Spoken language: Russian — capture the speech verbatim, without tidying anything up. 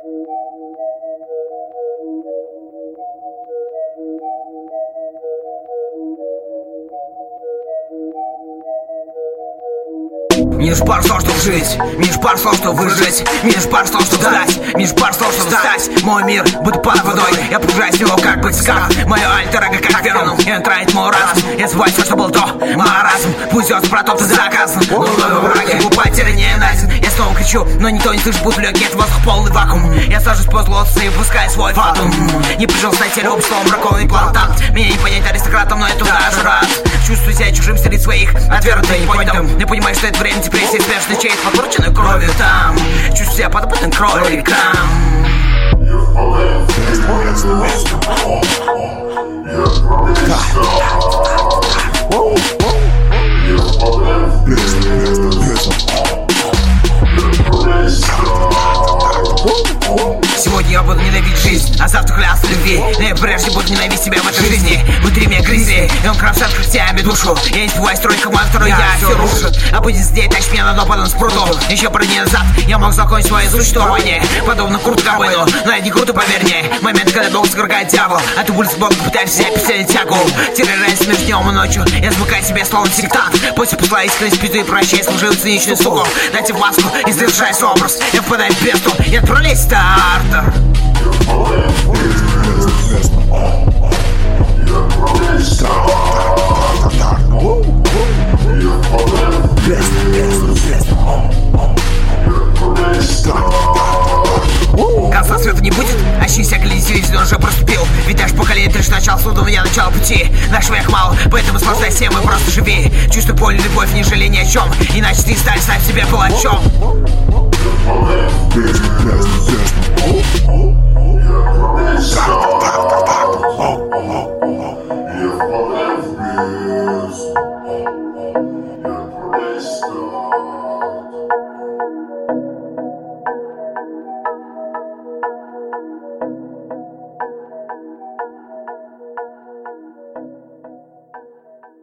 Мне лишь пару слов, чтобы жить, мне лишь пару слов, чтобы выжить, мне лишь пару слов, чтобы встать, мне лишь пару слов, чтобы встать. Мой мир будто под водой, я погружаюсь в него, как батискаф. Мое альтер-эго, как Веном, и он тратит мой разум. Я забываю все, что было до, маразм. Пусть звезд протоптан заказан, но много враги, потеря не найден. Я снова кричу, но никто не слышит, будто легкий, это воздух полный вакуум. Я сажусь пост лотоса и выпускаю свой фатум. Не пришел стать телеом, словом бракованный плантант. Меня не понять аристократом, но я туда же рад. Чувствую себя чужим среди своих, отвергнутым, непонятым. Не понимаю, что это время депрессии, смешный чейз, покрученной кровью там. Чувствую себя подопытным кроликом. Сегодня я буду ненавидеть жизнь, а завтра клясться любви. Но я прежде буду ненавидеть себя в этой жизни. Внутри меня грызли, и он кромсает когтями душу. Я не забываю строить команду, второй я, все рушит. А будет здесь, тащит меня на дно, потом с прудом. Еще пару дней назад я мог закончить свое существование, подобно Курту Кобейну, но я не круто, поверь мне. Момент, когда Бог свергает дьявол, а ты улиц Бога пытаешься себя писать тягу. Терроризм между днем и ночью, я замыкаю себе словно сектант. После посла искренность пизду и прощай, служил циничную суку. Дайте в маску и завершай образ. Я впадаю в бездну и отправляюсь в стартер. Конца света не будет, очнись, оглянись, видеть, он уже проступил. Ведь наш поколение лишь начало суда, у меня начало пути. Нашего век мало, поэтому наслаждайся всем и просто живи. Чувствуй боль, любовь, не жалей ни о чем, иначе ты станешь сам себе палачом. Yes.